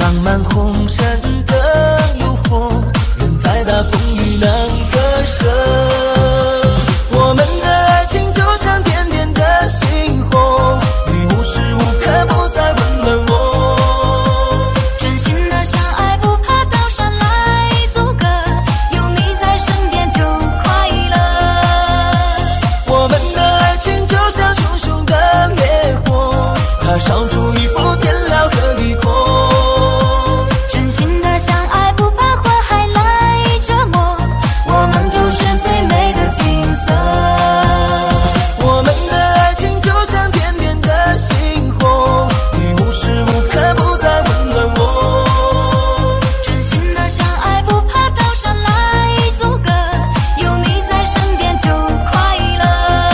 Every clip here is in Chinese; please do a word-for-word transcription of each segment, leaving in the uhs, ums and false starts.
浪漫红尘的诱惑，人在大风雨难割舍。我们的爱情就像点点的星火，你无时无刻不在温暖我。 真心的相爱，不怕到山来阻隔，有你在身边就快乐。 我们的爱情就像熊熊的烈火，它烧出一幅天辽的地阔。 真心的相爱，不怕火海来折磨，我们就是最美的景色。 我们的爱情就像点点的星火，你无时无刻不在温暖我。 真心的相爱，不怕到山来阻隔，有你在身边就快乐。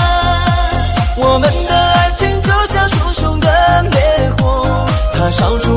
我们的爱情就像熊熊的烈火，它烧出